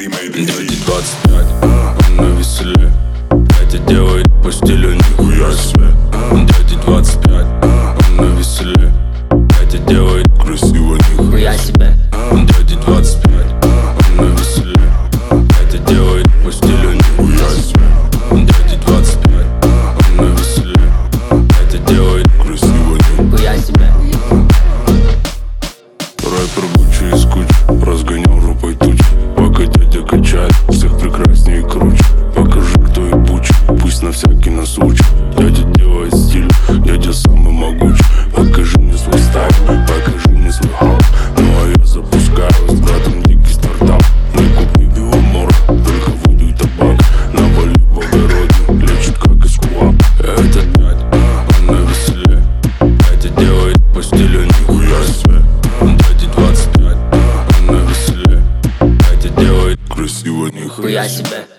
Дяде 25, он на веселе. Дядя делает по стилю нихуя себе. Дяде 25, он на веселе. Дядя делает красиво нихуя себе. Дяде 25, он на веселе. Дядя делает по стилю нихуя себе. Дяде 25, он на веселе. Дядя делает красиво нихуя себе. Рэпер Бучи из кучи разгонял рукой тучи. Пока дядя качает, всех прекраснее и круче. Покажи, кто и Бучи, пусть на всякий на случай. Дядя делает стиль, дядя самый могучий. Покажи мне свой стайл, покажи мне свой хаус. Ну а я запускаю с братом дикий стартап. Не купи пиво мора, только воду и табак. Навали в огороде, лечит как из КУАП. Этот дядя, он на веселе. Дядя делает по стилю нихуя себе. Дяде 25, он на веселе. Дядя делает красиво нихуя себе.